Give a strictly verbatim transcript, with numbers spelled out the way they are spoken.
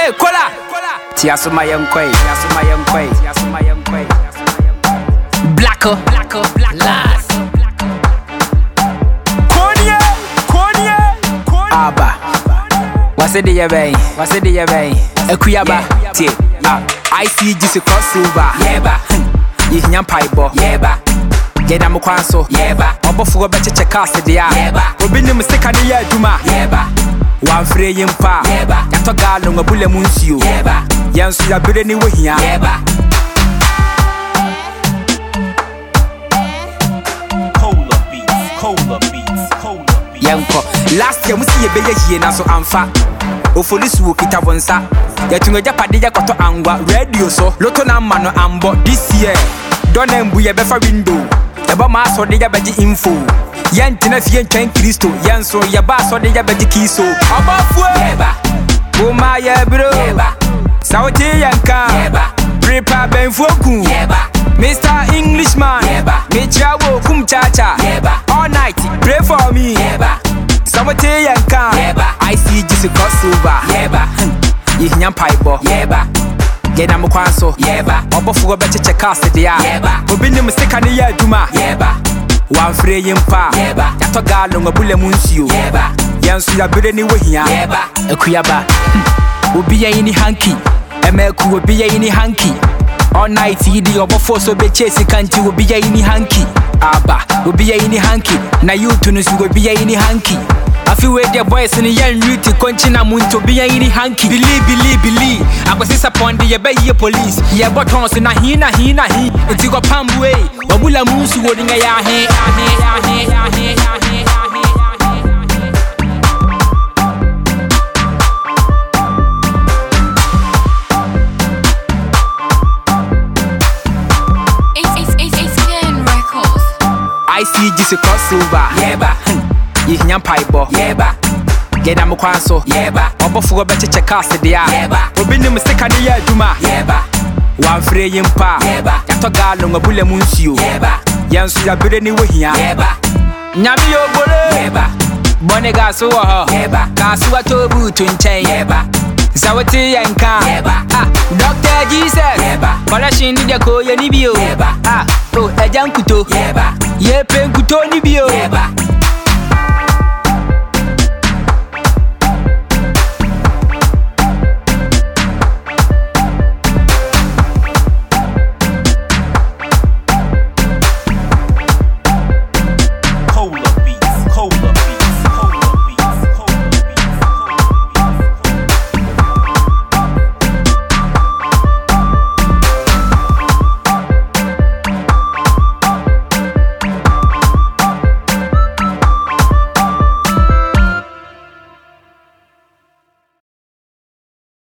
Hey, kola. Tiasuma yankoi, tiasuma yankoi, tiasuma yankoi. Blacko, blacko, blacko. Konya, konya, konya. Aba. What's it ya bay? What's it ya bay? Ekuyaba, tie. Ah, I see just a crossover. Yeba. Yinya paibo. Yeba. Yeda mukwanso. Yeba. Obofugo beche chekase dia. Yeba. Obini mistake ani ya juma. Yeba. Wamfre yimpa. Yeba. Yato galo ngabule munsio. Yeba. Yansu ya bire ni wehia. Yeba. Cola beats, cola beats, cola beats. Yanko. Last year musi ye beye hie na so amfa. Ofolisi wo kita bonsa. Yatunga japade ya koto angwa radio so. Loto na mano ambo this year. Dona mbu ye befa window. Yaba ma so de ya beji info. Yantina fie ntwen Kristo. Yanso yaba so de ya beji kiso. Abafu yeba. Buma ye bro. Yeba. Sauti yanka. Yeba. Prepare benfoku. Yeba. Mister Englishman. Yeba. Mechawo kum chacha. Yeba. All night pray for me. Yeba. Sauti yanka. Yeba. I see just crossover. Yeba. Yinya paibo. Yeba. Yeda mukwanso. Yeba. Obofugo beche chekase dia. Yeba. Obini mistake ani ya juma. Yeba. Wamfre yimpa. Yeba. Yato galo ngabule munsio. Yeba. Yansu ya bire ni wehia. Yeba. Ekuyaba. Obi ya ini hanky. Emeku obi ya ini hanky. All night yidi obofo so be chase kanti obi ya ini hanky. Aba obi ya ini hanky. Na youth no su obi ya ini hanky. Afi we the boys in yan beauty konchina muntu obi ya ini hanky. Believe believe believe. Akwasisa ponde ye be ye police. Ye botons na hi na hi na hi. Enti go pambwe. Wabula munsu wodinga ya he ya he ya he ya he ya he ya he. I see just a crossover. Yeba. Yinya paibo. Yeba. Yeda mukwanso. Yeba. Obofugo beche chekase dia. Yeba. Obini mistake ani ya juma. Yeba. Wamfre yimpa. Yeba. Yato galo ngabule munsio. Yeba. Yansu ya bire ni wehia. Yeba. Nyami yo bole. Yeba. Bone gaso wo ho. Yeba. Gaso atobu tunchen. Yeba. Zawati yanka. Yeba. Ah, Doctor Jesus. Yeba. Kola shindi dia ko ye ni bio. Yeba. Ah, oh ejankuto. Yeba. Ye penkuto ni bio. Yeba.